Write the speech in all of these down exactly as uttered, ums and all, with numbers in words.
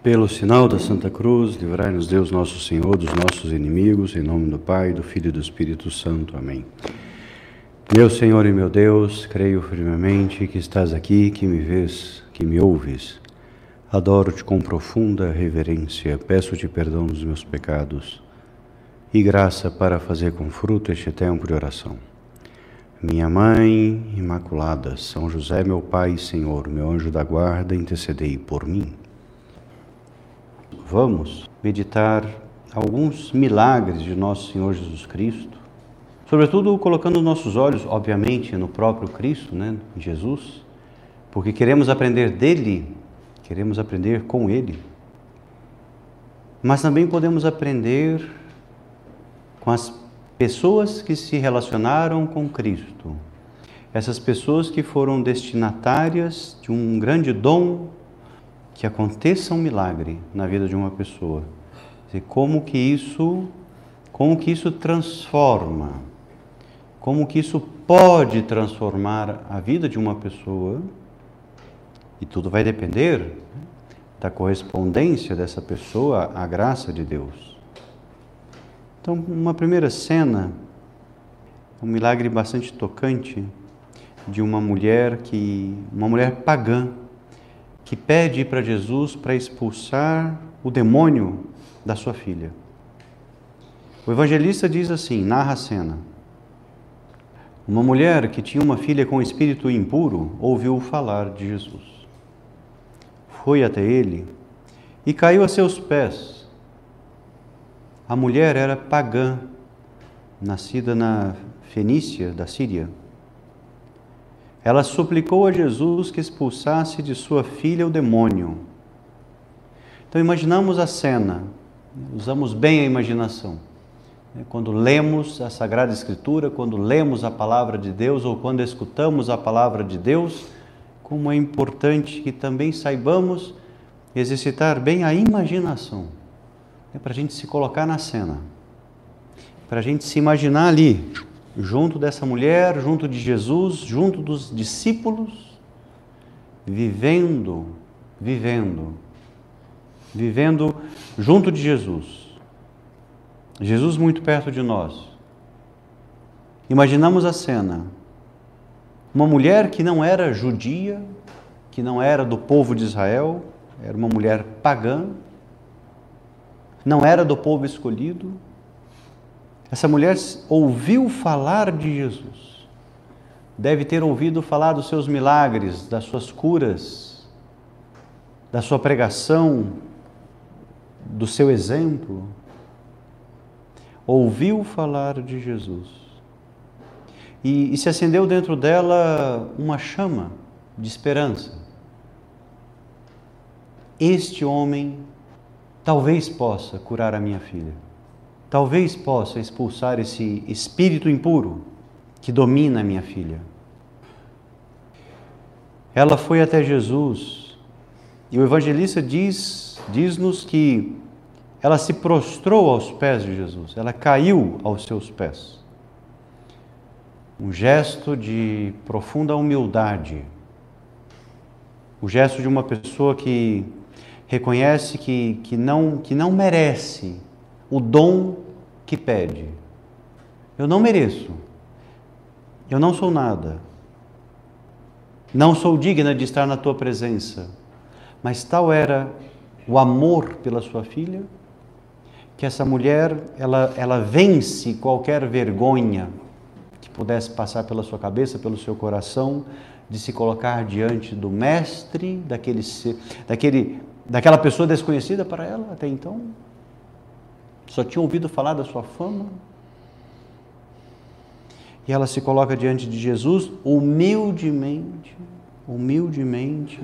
Pelo sinal da Santa Cruz, livrai-nos Deus nosso Senhor dos nossos inimigos, em nome do Pai, do Filho e do Espírito Santo. Amém. Meu Senhor e meu Deus, creio firmemente que estás aqui, que me vês, que me ouves. Adoro-te com profunda reverência, peço-te perdão dos meus pecados e graça para fazer com fruto este tempo de oração. Minha Mãe Imaculada, São José, meu Pai e Senhor, meu anjo da guarda, intercedei por mim. Vamos meditar alguns milagres de nosso Senhor Jesus Cristo, sobretudo colocando nossos olhos, obviamente, no próprio Cristo, né, Jesus, porque queremos aprender dele, queremos aprender com ele, mas também podemos aprender com as pessoas que se relacionaram com Cristo, essas pessoas que foram destinatárias de um grande dom, que aconteça um milagre na vida de uma pessoa. E como que isso, como que isso transforma, como que isso pode transformar a vida de uma pessoa, e tudo vai depender da correspondência dessa pessoa à graça de Deus. Então, uma primeira cena, um milagre bastante tocante de uma mulher que, uma mulher pagã, que pede para Jesus para expulsar o demônio da sua filha. O evangelista diz assim, narra a cena. Uma mulher que tinha uma filha com espírito impuro ouviu falar de Jesus. Foi até ele e caiu a seus pés. A mulher era pagã, nascida na Fenícia, da Síria. Ela suplicou a Jesus que expulsasse de sua filha o demônio. Então imaginamos a cena, usamos bem a imaginação. Quando lemos a Sagrada Escritura, quando lemos a Palavra de Deus ou quando escutamos a Palavra de Deus, como é importante que também saibamos exercitar bem a imaginação, para a gente se colocar na cena, para a gente se imaginar ali, junto dessa mulher, junto de Jesus, junto dos discípulos, vivendo, vivendo, vivendo junto de Jesus. Jesus muito perto de nós. Imaginamos a cena. Uma mulher que não era judia, que não era do povo de Israel, era uma mulher pagã, não era do povo escolhido. Essa mulher ouviu falar de Jesus, deve ter ouvido falar dos seus milagres, das suas curas, da sua pregação, do seu exemplo. Ouviu falar de Jesus e, e se acendeu dentro dela uma chama de esperança. Este homem talvez possa curar a minha filha. Talvez possa expulsar esse espírito impuro que domina a minha filha. Ela foi até Jesus e o evangelista diz, diz-nos que ela se prostrou aos pés de Jesus, ela caiu aos seus pés. Um gesto de profunda humildade, o gesto de uma pessoa que reconhece que, que, não, que não merece o dom que pede. Eu não mereço. Eu não sou nada. Não sou digna de estar na tua presença. Mas tal era o amor pela sua filha, que essa mulher, ela, ela vence qualquer vergonha que pudesse passar pela sua cabeça, pelo seu coração, de se colocar diante do mestre, daquele, daquele, daquela pessoa desconhecida para ela até então. Só tinha ouvido falar da sua fama. E ela se coloca diante de Jesus humildemente, humildemente,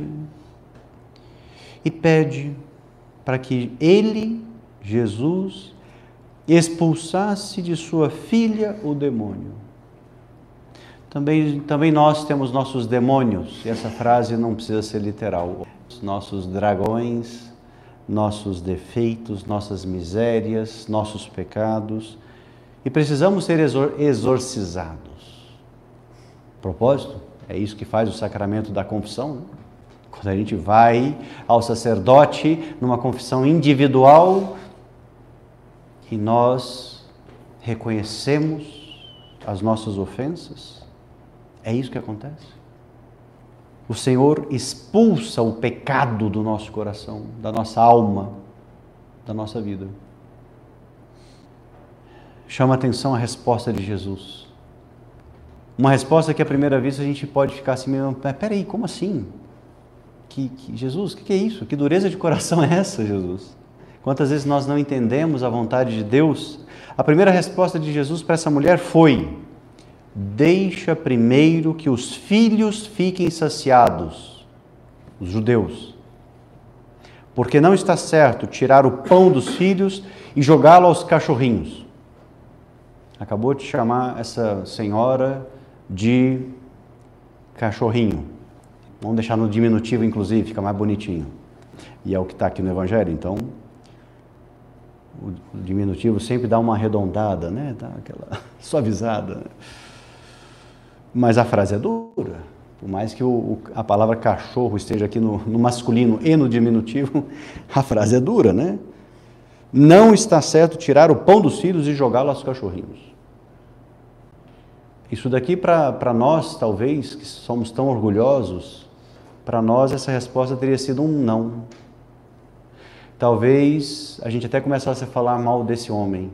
e pede para que ele, Jesus, expulsasse de sua filha o demônio. Também, também nós temos nossos demônios, e essa frase não precisa ser literal. Nossos dragões, nossos defeitos, nossas misérias, nossos pecados, e precisamos ser exor- exorcizados. Propósito, é isso que faz o sacramento da confissão, né? Quando a gente vai ao sacerdote numa confissão individual e nós reconhecemos as nossas ofensas, é isso que acontece. O Senhor expulsa o pecado do nosso coração, da nossa alma, da nossa vida. Chama a atenção a resposta de Jesus. Uma resposta que à primeira vista a gente pode ficar assim, mas peraí, como assim? Que, que, Jesus, o que, que é isso? Que dureza de coração é essa, Jesus? Quantas vezes nós não entendemos a vontade de Deus? A primeira resposta de Jesus para essa mulher foi: deixa primeiro que os filhos fiquem saciados, os judeus, porque não está certo tirar o pão dos filhos e jogá-lo aos cachorrinhos. Acabou de chamar essa senhora de cachorrinho. Vamos deixar no diminutivo, inclusive, fica mais bonitinho. E é o que está aqui no Evangelho, então o diminutivo sempre dá uma arredondada, né? Dá aquela suavizada. Mas a frase é dura. Por mais que o, a palavra cachorro esteja aqui no, no masculino e no diminutivo, a frase é dura, né? Não está certo tirar o pão dos filhos e jogá-lo aos cachorrinhos. Isso daqui para nós, talvez, que somos tão orgulhosos, para nós essa resposta teria sido um não. Talvez a gente até começasse a falar mal desse homem.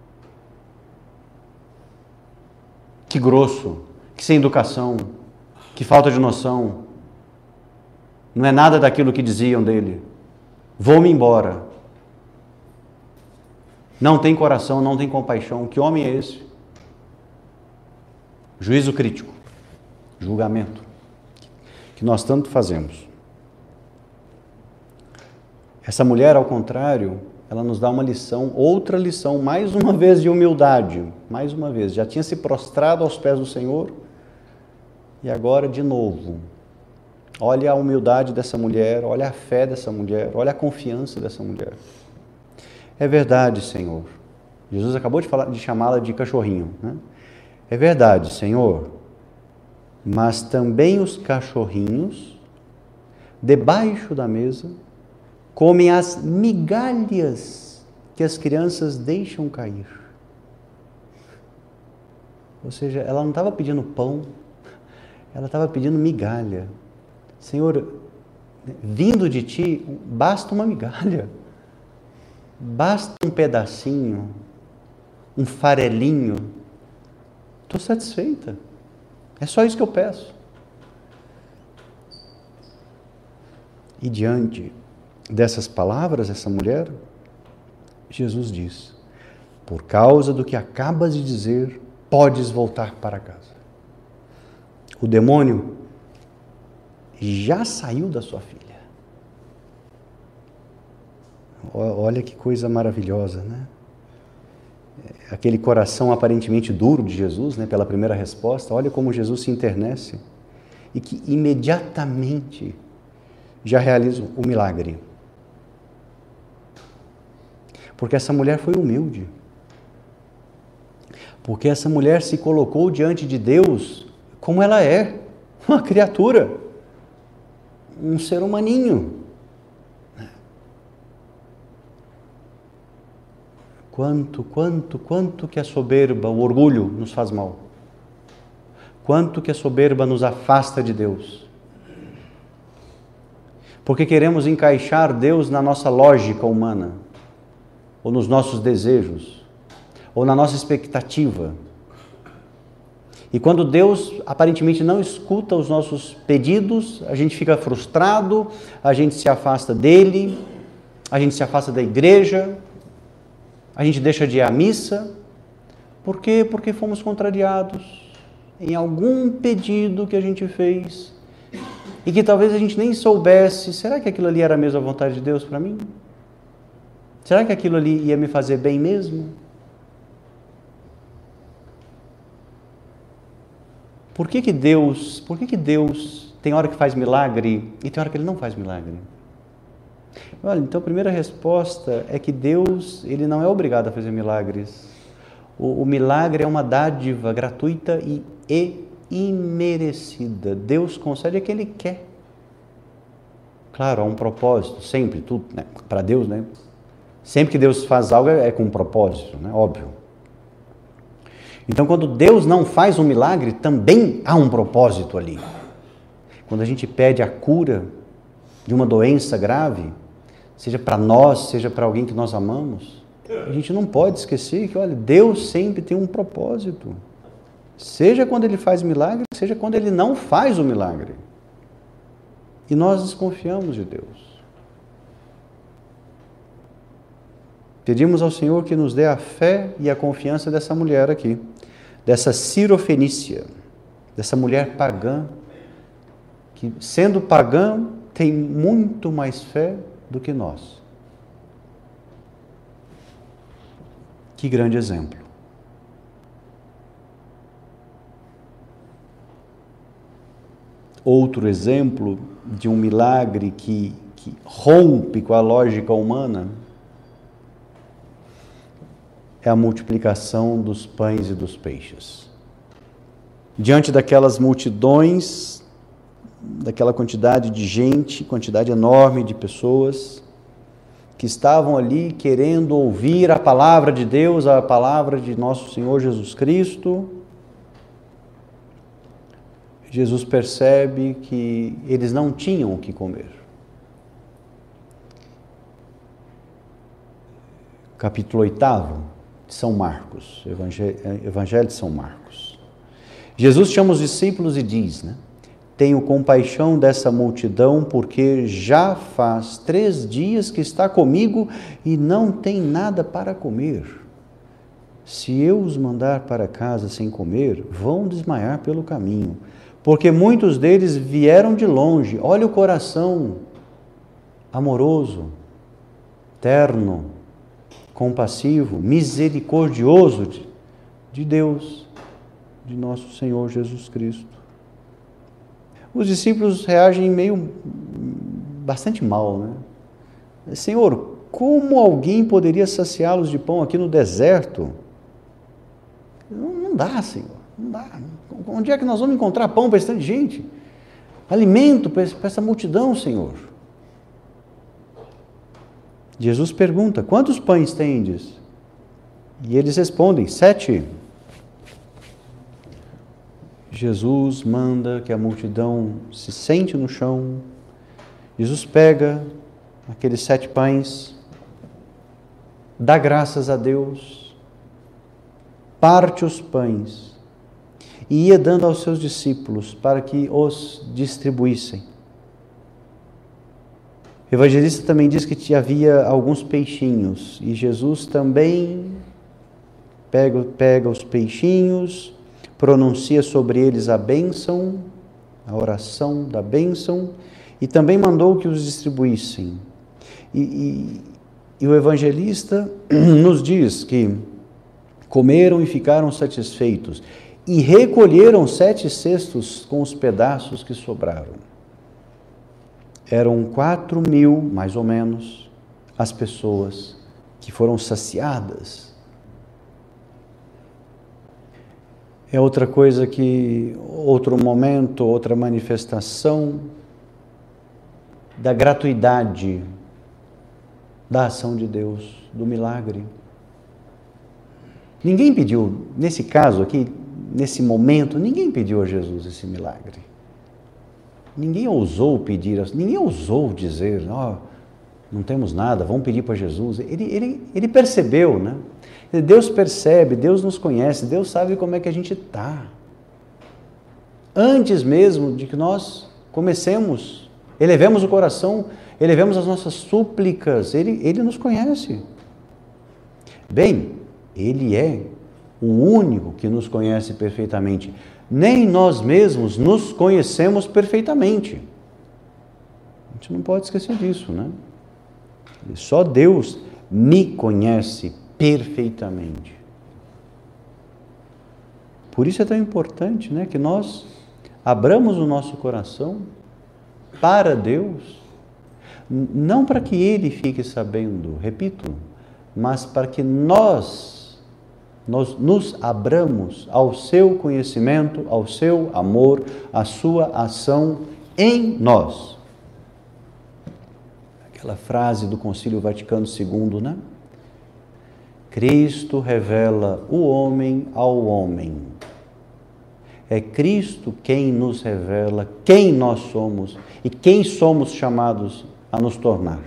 Que grosso, que sem educação, que falta de noção. Não é nada daquilo que diziam dele. Vou-me embora. Não tem coração, não tem compaixão. Que homem é esse? Juízo crítico, julgamento, que nós tanto fazemos. Essa mulher, ao contrário, ela nos dá uma lição, outra lição, mais uma vez de humildade, mais uma vez, já tinha se prostrado aos pés do Senhor, e agora de novo. Olha a humildade dessa mulher, olha a fé dessa mulher, olha a confiança dessa mulher. É verdade, Senhor. Jesus acabou de, falar, de chamá-la de cachorrinho, né? É verdade, Senhor, mas também os cachorrinhos, debaixo da mesa, comem as migalhas que as crianças deixam cair. Ou seja, ela não estava pedindo pão, ela estava pedindo migalha. Senhor, vindo de Ti, basta uma migalha, basta um pedacinho, um farelinho. Estou satisfeita. É só isso que eu peço. E diante dessas palavras, essa mulher, Jesus diz: por causa do que acabas de dizer, podes voltar para casa. O demônio já saiu da sua filha. Olha que coisa maravilhosa, né? Aquele coração aparentemente duro de Jesus, né, pela primeira resposta, olha como Jesus se internece e que imediatamente já realiza o milagre. Porque essa mulher foi humilde. Porque essa mulher se colocou diante de Deus como ela é, uma criatura, um ser humaninho. Quanto, quanto, quanto que a soberba, o orgulho nos faz mal. Quanto que a soberba nos afasta de Deus. Porque queremos encaixar Deus na nossa lógica humana, ou nos nossos desejos, ou na nossa expectativa. E quando Deus aparentemente não escuta os nossos pedidos, a gente fica frustrado, a gente se afasta dele, a gente se afasta da igreja, a gente deixa de ir à missa. Por quê? Porque fomos contrariados em algum pedido que a gente fez e que talvez a gente nem soubesse. Será que aquilo ali era mesmo a vontade de Deus para mim? Será que aquilo ali ia me fazer bem mesmo? Por que que Deus, por que que Deus tem hora que faz milagre e tem hora que Ele não faz milagre? Olha, então a primeira resposta é que Deus, Ele não é obrigado a fazer milagres. O, o milagre é uma dádiva gratuita e, e imerecida. Deus concede a quem Ele quer. Claro, há um propósito, sempre, tudo, né? Para Deus, né? Sempre que Deus faz algo é com um propósito, né? Óbvio. Então, quando Deus não faz um milagre, também há um propósito ali. Quando a gente pede a cura de uma doença grave, seja para nós, seja para alguém que nós amamos, a gente não pode esquecer que, olha, Deus sempre tem um propósito. Seja quando Ele faz milagre, seja quando Ele não faz o milagre. E nós desconfiamos de Deus. Pedimos ao Senhor que nos dê a fé e a confiança dessa mulher aqui, dessa Cirofenícia, dessa mulher pagã, que sendo pagã tem muito mais fé do que nós. Que grande exemplo. Outro exemplo de um milagre que, que rompe com a lógica humana é a multiplicação dos pães e dos peixes. Diante daquelas multidões, daquela quantidade de gente, quantidade enorme de pessoas que estavam ali querendo ouvir a palavra de Deus, a palavra de nosso Senhor Jesus Cristo, Jesus percebe que eles não tinham o que comer. Capítulo oitavo de São Marcos, Evangelho, Evangelho de São Marcos. Jesus chama os discípulos e diz, né? Tenho compaixão dessa multidão, porque já faz três dias que está comigo e não tem nada para comer. Se eu os mandar para casa sem comer, vão desmaiar pelo caminho, porque muitos deles vieram de longe. Olha o coração amoroso, terno, compassivo, misericordioso de, de Deus, de nosso Senhor Jesus Cristo. Os discípulos reagem meio, bastante mal, né? Senhor, como alguém poderia saciá-los de pão aqui no deserto? Não, não dá, Senhor, não dá. Onde é que nós vamos encontrar pão para esse tanto de gente? Alimento para essa multidão, Senhor. Jesus pergunta, quantos pães tendes? E eles respondem, sete. Jesus manda que a multidão se sente no chão. Jesus pega aqueles sete pães, dá graças a Deus, parte os pães e ia dando aos seus discípulos para que os distribuíssem. O evangelista também diz que havia alguns peixinhos e Jesus também pega, pega os peixinhos, pronuncia sobre eles a bênção, a oração da bênção, e também mandou que os distribuíssem. E, e, e o evangelista nos diz que comeram e ficaram satisfeitos, e recolheram sete cestos com os pedaços que sobraram. Eram quatro mil, mais ou menos, as pessoas que foram saciadas. É outra coisa que, outro momento, outra manifestação da gratuidade da ação de Deus, do milagre. Ninguém pediu, nesse caso aqui, nesse momento, ninguém pediu a Jesus esse milagre. Ninguém ousou pedir, ninguém ousou dizer, ó, oh, não temos nada, vamos pedir para Jesus. Ele, ele, ele percebeu, né? Deus percebe, Deus nos conhece, Deus sabe como é que a gente está. Antes mesmo de que nós comecemos, elevemos o coração, elevemos as nossas súplicas, Ele, Ele nos conhece. Bem, Ele é o único que nos conhece perfeitamente. Nem nós mesmos nos conhecemos perfeitamente. A gente não pode esquecer disso, né? Só Deus me conhece perfeitamente. Por isso é tão importante, né, que nós abramos o nosso coração para Deus, não para que Ele fique sabendo, repito, mas para que nós nós nos abramos ao seu conhecimento, ao seu amor, à sua ação em nós. Aquela frase do Concílio Vaticano segundo, né? Cristo revela o homem ao homem. É Cristo quem nos revela quem nós somos e quem somos chamados a nos tornar.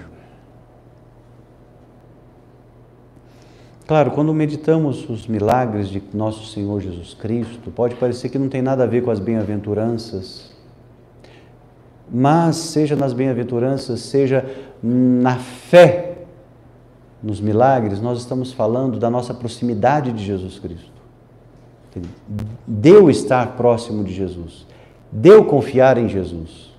Claro, quando meditamos os milagres de nosso Senhor Jesus Cristo, pode parecer que não tem nada a ver com as bem-aventuranças, mas seja nas bem-aventuranças, seja na fé nos milagres, nós estamos falando da nossa proximidade de Jesus Cristo. De eu estar próximo de Jesus, de eu confiar em Jesus,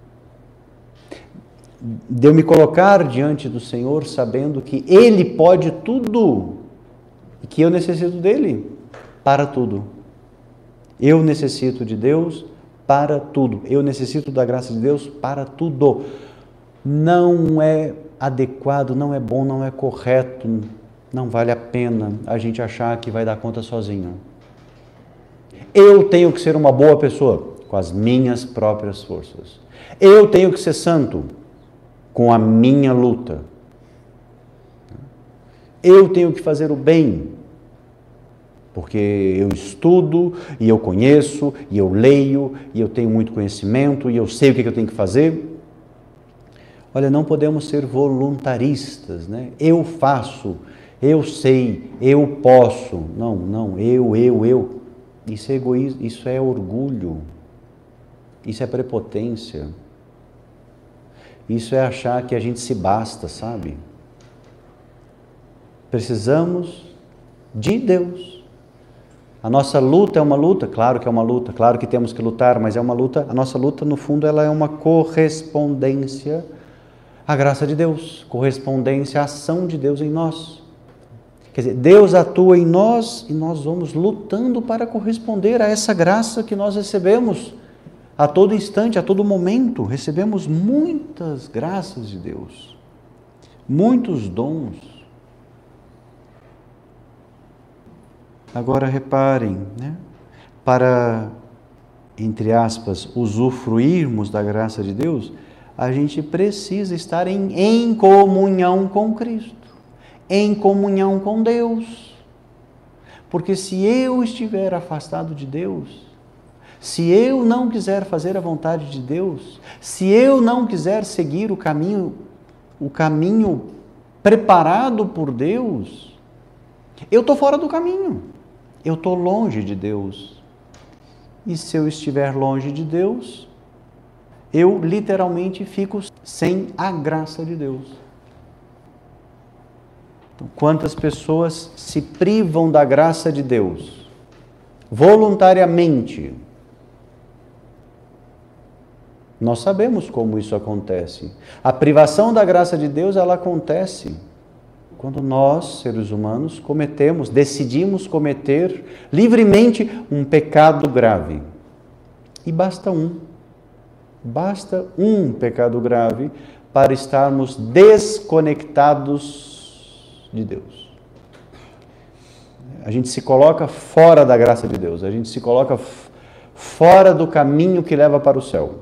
de eu me colocar diante do Senhor sabendo que Ele pode tudo e que eu necessito dEle para tudo. Eu necessito de Deus para tudo. Eu necessito da graça de Deus para tudo. Não é adequado, não é bom, não é correto, não vale a pena a gente achar que vai dar conta sozinho. Eu tenho que ser uma boa pessoa com as minhas próprias forças. Eu tenho que ser santo com a minha luta. Eu tenho que fazer o bem, porque eu estudo, e eu conheço, e eu leio, e eu tenho muito conhecimento, e eu sei o que eu tenho que fazer. Olha, não podemos ser voluntaristas, né? Eu faço, eu sei, eu posso. Não, não, eu, eu, eu. Isso é egoísmo, isso é orgulho, isso é prepotência. Isso é achar que a gente se basta, sabe? Precisamos de Deus. A nossa luta é uma luta, claro que é uma luta, claro que temos que lutar, mas é uma luta, a nossa luta, no fundo, ela é uma correspondência à graça de Deus, correspondência à ação de Deus em nós. Quer dizer, Deus atua em nós e nós vamos lutando para corresponder a essa graça que nós recebemos. A todo instante, a todo momento, recebemos muitas graças de Deus, muitos dons. Agora reparem, né? Para, entre aspas, usufruirmos da graça de Deus, a gente precisa estar em, em comunhão com Cristo, em comunhão com Deus. Porque se eu estiver afastado de Deus, se eu não quiser fazer a vontade de Deus, se eu não quiser seguir o caminho, o caminho preparado por Deus, eu estou fora do caminho, eu estou longe de Deus. E se eu estiver longe de Deus, eu literalmente fico sem a graça de Deus. Então, quantas pessoas se privam da graça de Deus voluntariamente? Nós sabemos como isso acontece. A privação da graça de Deus, ela acontece quando nós, seres humanos, cometemos, decidimos cometer livremente um pecado grave. E basta um. Basta um pecado grave para estarmos desconectados de Deus. A gente se coloca fora da graça de Deus. A gente se coloca fora do caminho que leva para o céu.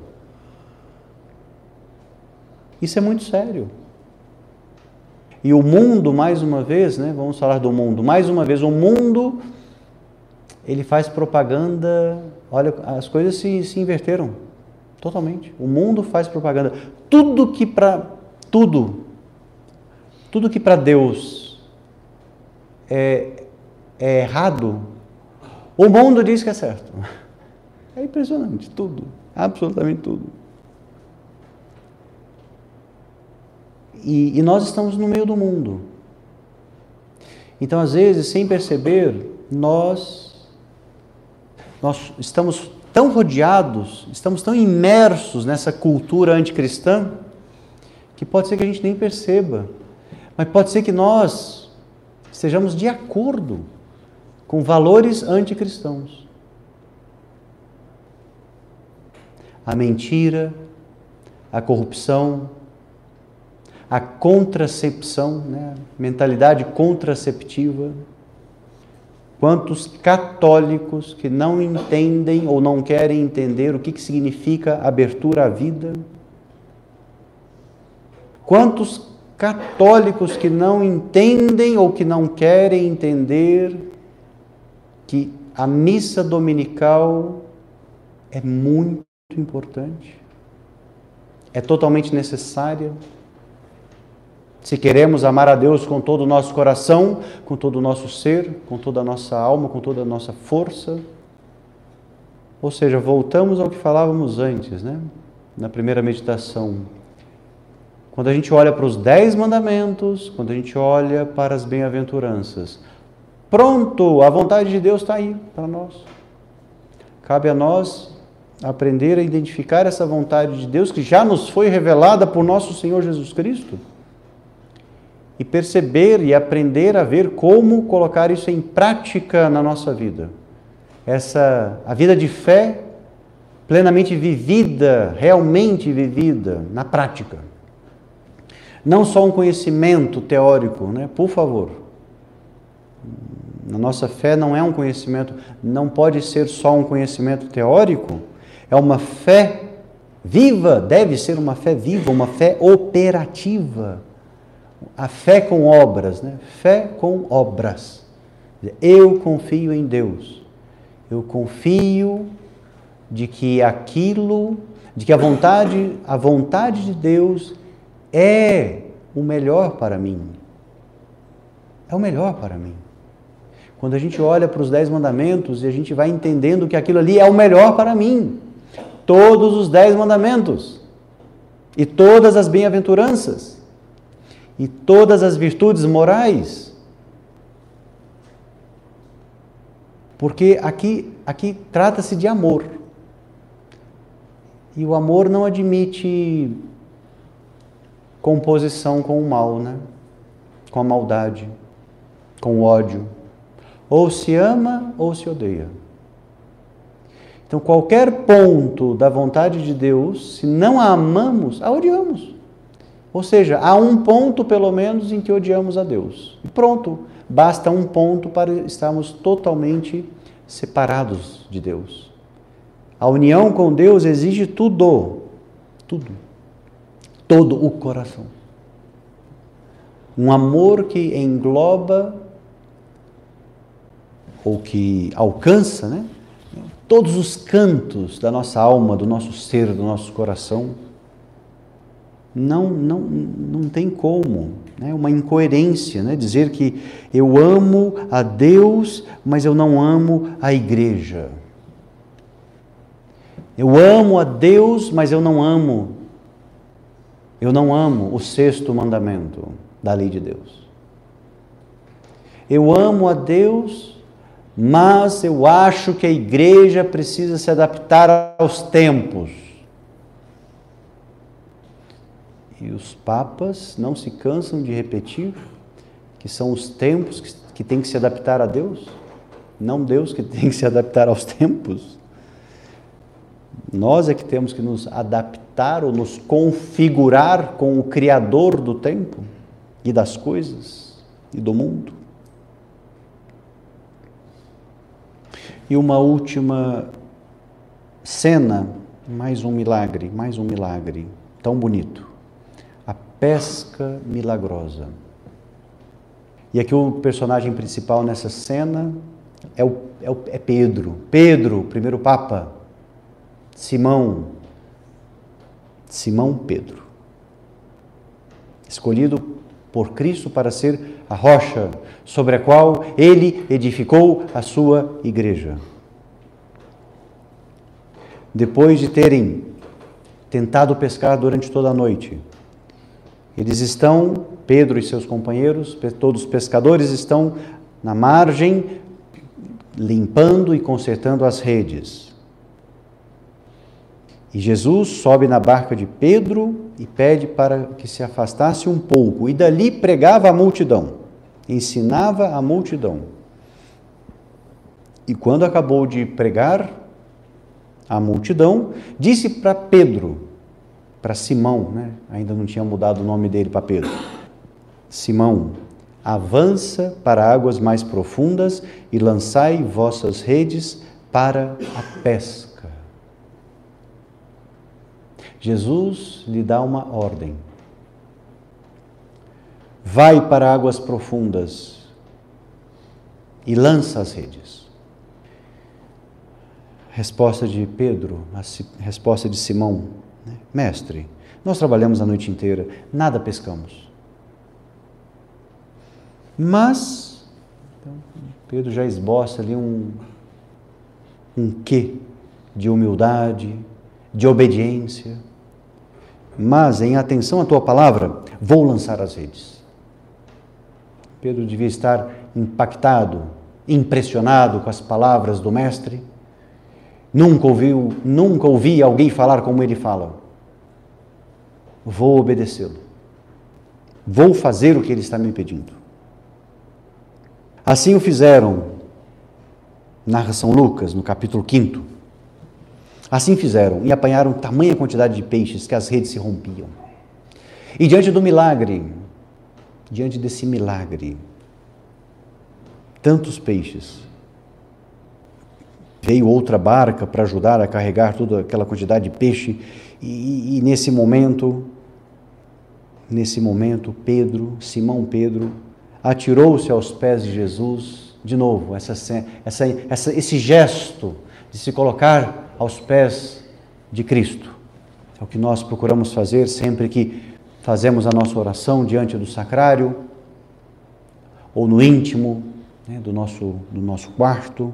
Isso é muito sério. E o mundo, mais uma vez, né, vamos falar do mundo, mais uma vez, o mundo, ele faz propaganda, olha, as coisas se, se inverteram totalmente. O mundo faz propaganda. Tudo que para, tudo, tudo que para Deus é, é errado, o mundo diz que é certo. É impressionante, tudo, absolutamente tudo. E, e nós estamos no meio do mundo. Então, às vezes, sem perceber, nós, nós estamos tão rodeados, estamos tão imersos nessa cultura anticristã, que pode ser que a gente nem perceba, mas pode ser que nós estejamos de acordo com valores anticristãos. A mentira, a corrupção, a contracepção, né? Mentalidade contraceptiva. Quantos católicos que não entendem ou não querem entender o que, que significa abertura à vida? Quantos católicos que não entendem ou que não querem entender que a missa dominical é muito importante, é totalmente necessária. Se queremos amar a Deus com todo o nosso coração, com todo o nosso ser, com toda a nossa alma, com toda a nossa força. Ou seja, voltamos ao que falávamos antes, né? Na primeira meditação. Quando a gente olha para os dez mandamentos, quando a gente olha para as bem-aventuranças, pronto, a vontade de Deus está aí para nós. Cabe a nós aprender a identificar essa vontade de Deus que já nos foi revelada por nosso Senhor Jesus Cristo. E perceber e aprender a ver como colocar isso em prática na nossa vida. Essa, a vida de fé plenamente vivida, realmente vivida, na prática. Não só um conhecimento teórico, né? Por favor. A nossa fé não é um conhecimento, não pode ser só um conhecimento teórico, é uma fé viva, deve ser uma fé viva, uma fé operativa. A fé com obras, né? Fé com obras. Eu confio em Deus. Eu confio de que aquilo, de que a vontade, a vontade de Deus é o melhor para mim. É o melhor para mim. Quando a gente olha para os dez mandamentos e a gente vai entendendo que aquilo ali é o melhor para mim. Todos os dez mandamentos. E todas as bem-aventuranças. E todas as virtudes morais. Porque aqui, aqui trata-se de amor. E o amor não admite composição com o mal, né? Com a maldade, com o ódio. Ou se ama ou se odeia. Então, qualquer ponto da vontade de Deus, se não a amamos, a odiamos. Ou seja, há um ponto, pelo menos, em que odiamos a Deus. E pronto, basta um ponto para estarmos totalmente separados de Deus. A união com Deus exige tudo, tudo, todo o coração. Um amor que engloba, ou que alcança, né, todos os cantos da nossa alma, do nosso ser, do nosso coração. Não, não, não tem como, né? Uma incoerência, né? Dizer que eu amo a Deus, mas eu não amo a igreja. Eu amo a Deus, mas eu não amo, eu não amo o sexto mandamento da lei de Deus. Eu amo a Deus, mas eu acho que a igreja precisa se adaptar aos tempos. E os papas não se cansam de repetir que são os tempos que, que tem que se adaptar a Deus, não Deus que tem que se adaptar aos tempos. Nós é que temos que nos adaptar ou nos configurar com o Criador do tempo e das coisas e do mundo. E uma última cena, mais um milagre, mais um milagre tão bonito. A pesca milagrosa. E aqui o personagem principal nessa cena é, o, é, o, é Pedro. Pedro, primeiro Papa. Simão. Simão Pedro. Escolhido por Cristo para ser a rocha sobre a qual ele edificou a sua igreja. Depois de terem tentado pescar durante toda a noite, eles estão, Pedro e seus companheiros, todos os pescadores estão na margem, limpando e consertando as redes. E Jesus sobe na barca de Pedro e pede para que se afastasse um pouco. E dali pregava a multidão, ensinava a multidão. E quando acabou de pregar a multidão, disse para Pedro, para Simão, né? Ainda não tinha mudado o nome dele para Pedro. Simão, avança para águas mais profundas e lançai vossas redes para a pesca. Jesus lhe dá uma ordem. vai para águas profundas e lança as redes. Resposta de Pedro, a resposta de Simão, né? Mestre, nós trabalhamos a noite inteira, nada pescamos. Mas, então, Pedro já esboça ali um, um quê de humildade, de obediência. Mas, em atenção à tua palavra, vou lançar as redes. Pedro devia estar impactado, impressionado com as palavras do mestre. Nunca ouviu, nunca ouvi alguém falar como ele fala. Vou obedecê-lo. Vou fazer o que ele está me pedindo. Assim o fizeram, narra São Lucas, no capítulo quinto. Assim fizeram e apanharam tamanha quantidade de peixes que as redes se rompiam. E diante do milagre, diante desse milagre, tantos peixes, veio outra barca para ajudar a carregar toda aquela quantidade de peixe e, e nesse momento, nesse momento, Pedro, Simão Pedro, atirou-se aos pés de Jesus, de novo, essa, essa, essa, esse gesto de se colocar aos pés de Cristo. É o que nós procuramos fazer sempre que fazemos a nossa oração diante do sacrário, ou no íntimo, né, do, nosso, do nosso quarto.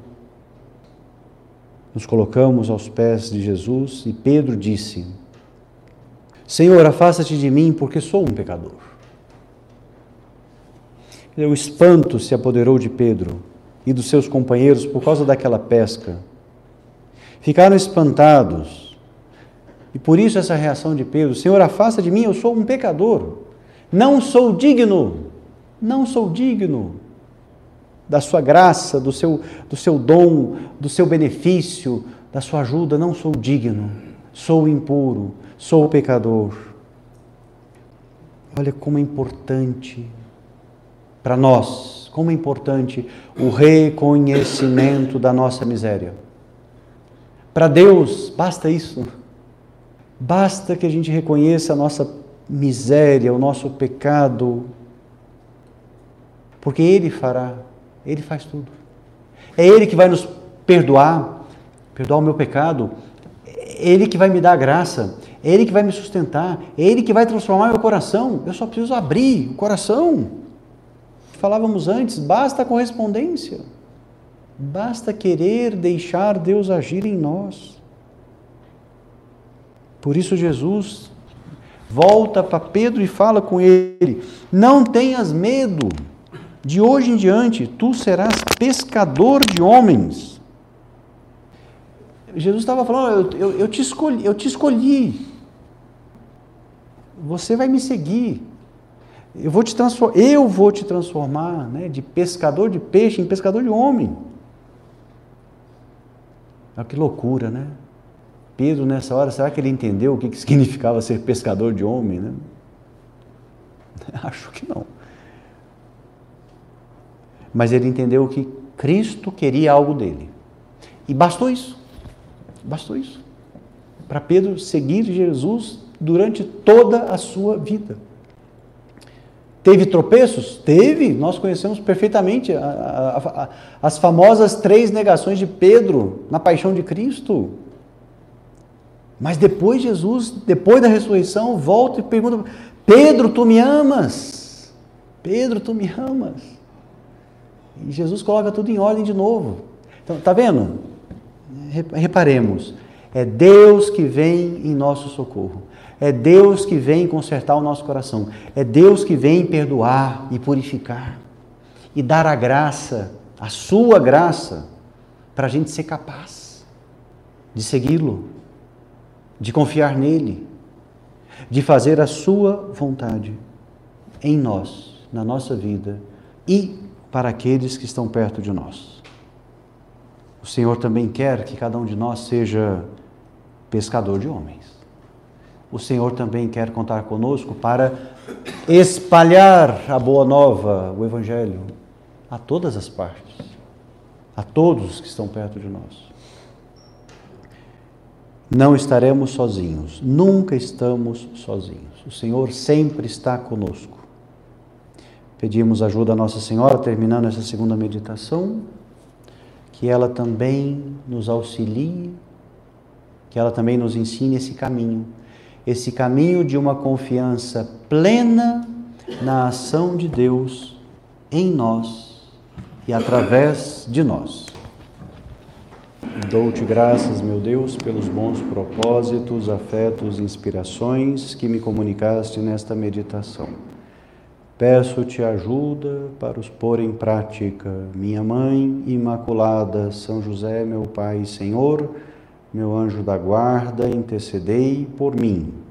Nos colocamos aos pés de Jesus e Pedro disse: Senhor, afasta-te de mim, porque sou um pecador. O espanto se apoderou de Pedro e dos seus companheiros por causa daquela pesca. Ficaram espantados. E por isso essa reação de Pedro: Senhor, afasta de mim, eu sou um pecador. Não sou digno, não sou digno da sua graça, do seu, do seu dom, do seu benefício, da sua ajuda. Não sou digno, sou impuro, sou pecador. Olha como é importante para nós, como é importante o reconhecimento da nossa miséria. Para Deus, basta isso. Basta que a gente reconheça a nossa miséria, o nosso pecado, porque Ele fará, Ele faz tudo. É Ele que vai nos perdoar, perdoar o meu pecado, é Ele que vai me dar a graça, é Ele que vai me sustentar, é Ele que vai transformar meu coração. Eu só preciso abrir o coração. Falávamos antes, basta a correspondência. Basta querer deixar Deus agir em nós. Por isso Jesus volta para Pedro e fala com ele: não tenhas medo, de hoje em diante tu serás pescador de homens. Jesus estava falando: eu, eu, eu, te escolhi, eu te escolhi, você vai me seguir, eu vou te transformar, eu vou te transformar, né, de pescador de peixe em pescador de homem. Olha que loucura, né? Pedro, nessa hora, será que ele entendeu o que significava ser pescador de homem, né? Acho que não. Mas ele entendeu que Cristo queria algo dele. E bastou isso. Bastou isso. Para Pedro seguir Jesus durante toda a sua vida. Teve tropeços? Teve. Nós conhecemos perfeitamente a, a, a, as famosas três negações de Pedro na paixão de Cristo. Mas depois Jesus, depois da ressurreição, volta e pergunta: Pedro, tu me amas? Pedro, tu me amas? E Jesus coloca tudo em ordem de novo. Então, está vendo? Reparemos, é Deus que vem em nosso socorro. É Deus que vem consertar o nosso coração. É Deus que vem perdoar e purificar. E dar a graça, a sua graça, para a gente ser capaz de segui-lo, de confiar nele, de fazer a sua vontade em nós, na nossa vida e para aqueles que estão perto de nós. O Senhor também quer que cada um de nós seja pescador de homens. O Senhor também quer contar conosco para espalhar a boa nova, o Evangelho, a todas as partes, a todos que estão perto de nós. Não estaremos sozinhos, nunca estamos sozinhos. O Senhor sempre está conosco. Pedimos ajuda a Nossa Senhora, terminando essa segunda meditação, que ela também nos auxilie, que ela também nos ensine esse caminho, esse caminho de uma confiança plena na ação de Deus em nós e através de nós. Dou-te graças, meu Deus, pelos bons propósitos, afetos e inspirações que me comunicaste nesta meditação. Peço-te ajuda para os pôr em prática. Minha Mãe Imaculada, São José, meu Pai e Senhor, meu anjo da guarda, intercedei por mim.